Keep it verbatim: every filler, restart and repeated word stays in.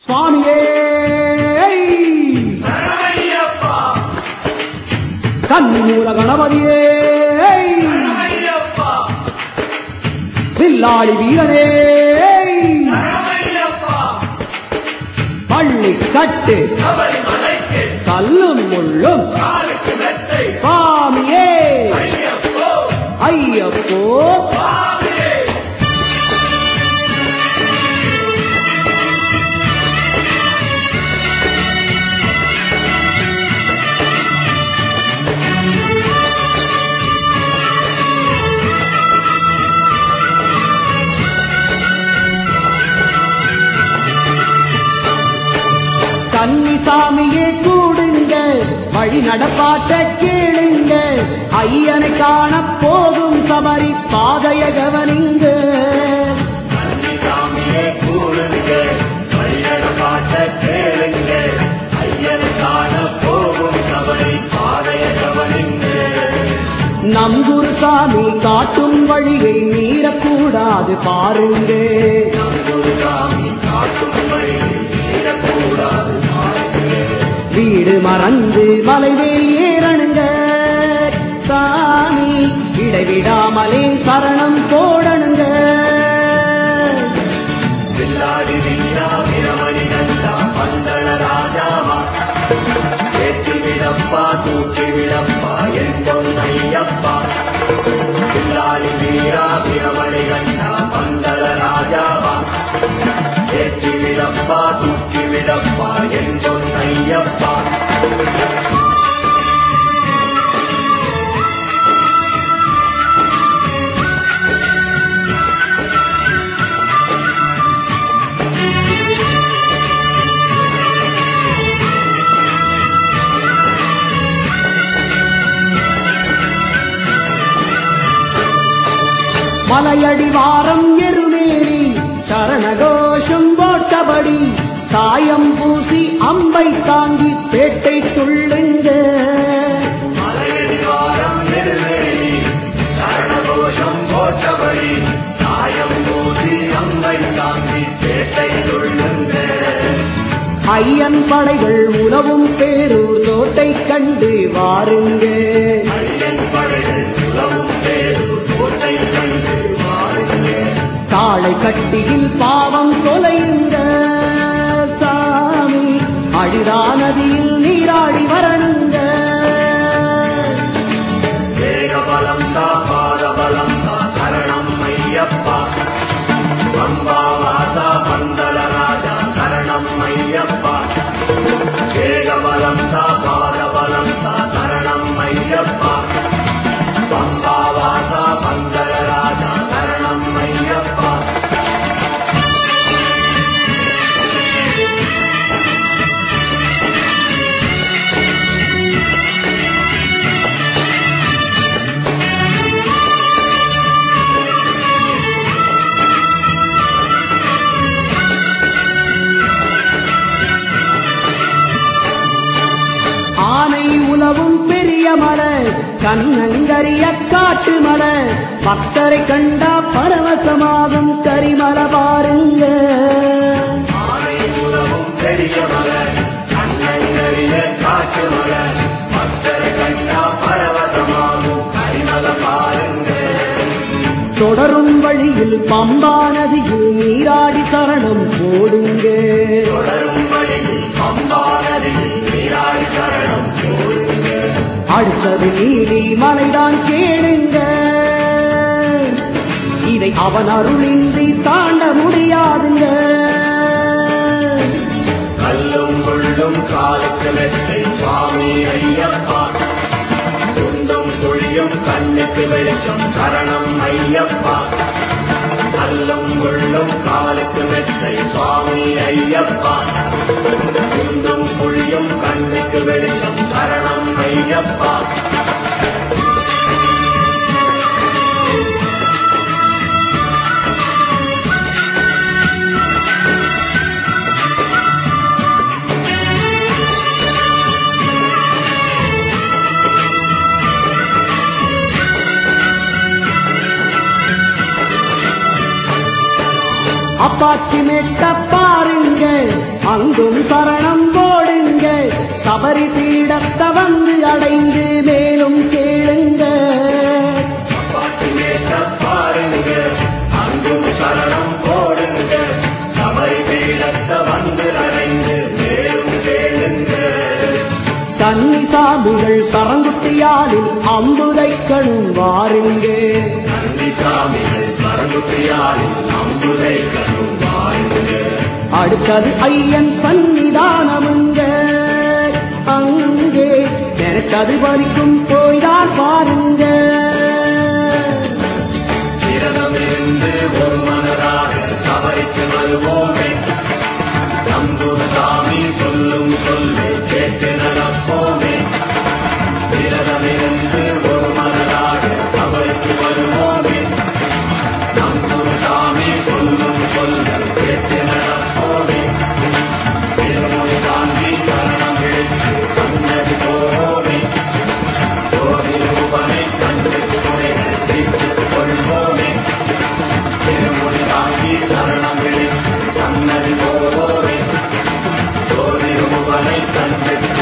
சுவாமியே கன்னிமூல கணபதியே வில்லாளி வீரனே பள்ளி கட்டு கல்லும் முள்ளும் சுவாமியே ஐயப்போ கன்னிசாமியே கூடுங்க வழி நடப்பாட்ட கேளுங்க ஐயனை காண போகும் சபரி பாதைய கவனிங்க கன்னிசாமியே கூடுங்க வழி நடப்பாட்ட கேளுங்க ஐயனை காண போகும் சபரி பாதைய கவனிங்க நம் குருசாமி காட்டும் வழியை மீறக்கூடாது பாருங்க நம் குருசாமி காட்டும் வழியை மீறக்கூடாது வீடு மறந்து மலைவேல் ஏறணுங்க சாமி இடைவிடாமலே சரணம் போடணுங்க வில்லாடி வீரா வீரமணி கண்டா பந்தள ராஜாவா ஏற்றி விடப்பா தூக்கி விடப்பா என் பொன்னையப்பா வில்லாடி வீரா வீரமணி கண்டா பந்தள ராஜாவா ஏற்றி விடப்பா தூக்கி விடப்பா என் பொன்னையப்பா மலையடிவாரம் எருமேறி சரணகோஷம் போட்டபடி சாயம் பூசி அம்பை தாங்கி பேட்டை துள்ளுங்க மலையடிவாரம் எருமேறி சரணகோஷம் போட்டபடி சாயம் பூசி அம்பை தாங்கி பேட்டை துள்ளுங்க ஐயன் படைகள் உலவும் பேரூர் தோட்டை கண்டு வாருங்க ஐயன் படைகள் உலவும் பேரூர் தோட்டை கண்டு வாருங்க காளை கட்டியில் பாவம் தொலையுங்க சாமி அழிதா நதியில் நீராடி வரணுங்க வேகபலம் தா பாதபலம் தா சரணம் ஐயப்பா அம்பா வாசா பந்தள ராஜா சரணம் ஐயப்பா வேகபலம் தா பாதபலம் தா சரணம் ஐயப்பா அம்பா வாசா பந்தள ராஜா சரணம் ஐயப்பா ஆனை உலவும் பெரிய மலை கண்ணங்கரிய காட்டு மலை பக்தரை கண்டா பரவசமாகும் கரிமல பாருங்க ஆனை உலவும் பெரிய மலை கண்ணங்கரிய காட்டு மலை பக்தரை கண்டா பரவசமாகும் கரிமல பாருங்க தொடரும் வழியில் பம்பா நதியில் நீராடி சரணம் போடுங்க தொடரும் வழியில் பம்பா நதியில் நீராடி சரணம் போடுங்க அடுத்தது நீலி மலைதான் கேளுங்க இதை அவன் அருளின்றி தாண்ட முடியாதுங்க கல்லும் முள்ளும் காலுக்கு மெத்தை சுவாமி ஐயப்பா குண்டும் குழியும் கண்ணுக்கு வெளிச்சம் சரணம் ஐயப்பா கல்லும் முள்ளும் காலுக்கு மெத்தை சுவாமி ஐயப்பா குண்டும் குழியும் கண்ணுக்கு வெளிச்சம் சரணம் ஐயப்பா அப்பாச்சி மேட்ட பாருங்க அங்கும் சரணம் போடுங்க, சபரி பீடத்தை வந்து அடைந்து மேலும் கேளுங்க. அப்பாச்சி மேட்ட பாருங்க, அங்கும் சரணம் போடுங்க, சபரி பீடத்தை வந்து அடைந்து மேலும் கேளுங்க. கன்னிசாமிகள் சரங்குத்தியாலில் அம்புதைக்கணும் வாருங்க. கன்னிசாமிகள் சரங்குத்தியாலில் அம்புதைக்கணும் வாருங்க. அடுத்தது ஐயன் சன்னிதானமுங்க, அங்கே நினைச்சது பலிக்கும் போய்தான் பாருங்க. விரதமிருந்து ஒரு மனதாக சபரிக்கு வருவோமே, நம்புக சாமி சொல்லும் சொல்லு கேட்டு நடப்போமே. விரதமிருந்து ஒரு மனதாக சபரிக்கு வருவோமே, நம்புக சாமி சொல்லும் சொல்லு கேட்டு நடப்போமே. திருமொழி தாண்டி சரணம் எடுத்து சன்னதி போவோமே, கோவிலூபனை கண்டு துணைகள் தீர்த்துக் கொள்வோமே. திருமொழி தாண்டி சரணம் எடுத்து சன்னதி போவோமே, கோவிலூபனை கண்டு